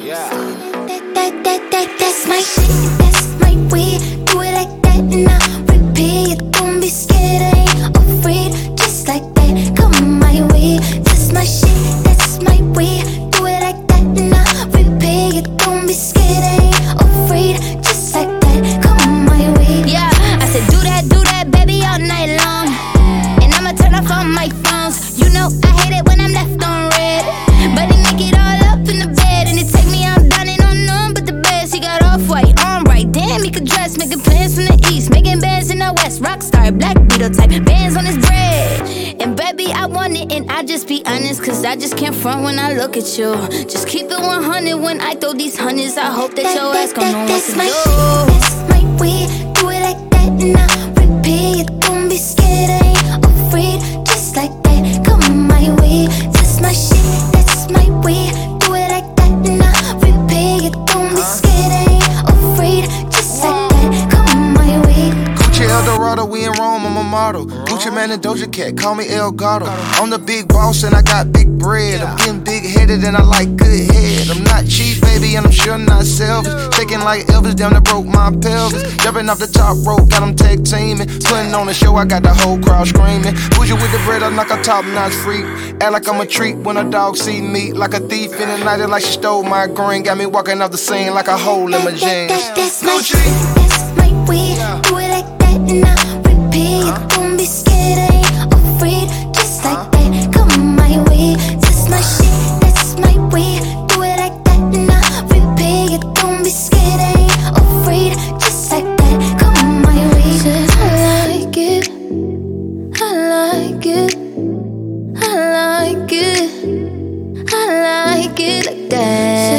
Yeah. That's my shit, that's my way. Do it like that and I repeat. Don't be scared, I ain't afraid. Just like that, come my way. That's my shit, that's my way. Do it like that and I repeat. Don't be scared, I ain't afraid. Just like that, come my way. Yeah, I said do that, baby, all night long. And I'ma turn off all my phones. You know I hate it when I'm left on red. But he make it all up in the bed. And it take me out dining on none but the best. He got off-white, on right. Damn, he could dress. Making plans from the east, making bands in the west. Rockstar, black beetle type, bands on his bread. And baby, I want it and I just be honest. Cause I just can't front when I look at you. Just keep it 100 when I throw these hundreds. I hope that your ass gon' know what to do. That's my way, do it like that and I repeat. Don't be scared, I ain't afraid. Just like that, come my way. That's my shit, that's my way. Do it like that and I repeat. Don't be scared, I ain't afraid. Just like that, come my way. Gucci Eldorado, we in Rome, I'm a model. Gucci Man and Doja Cat, call me El Gato. I'm the big boss and I got big bread. I'm getting big-headed and I like good head. I'm not cheap, baby, and I'm sure not selfish. Shaking like Elvis, damn, that broke my pelvis. Jumping off the top rope, got them tag teaming. Putting on the show, I got the whole crowd screaming. Bougie with the bread, I'm like a top-notch freak. Act like I'm a treat when a dog see me. Like a thief in the night, like she stole my green. Got me walking off the scene like a hole in my jeans. That's my shit, that's my way. Do it like that and I repeat. Don't be scared, I ain't afraid. Just like that, come my way. That's my shit, that's my way. Do it like that and I repeat. Don't be scared, I ain't afraid. Just like that, come my way. Said I like it, I like it, I like it, I like it like that.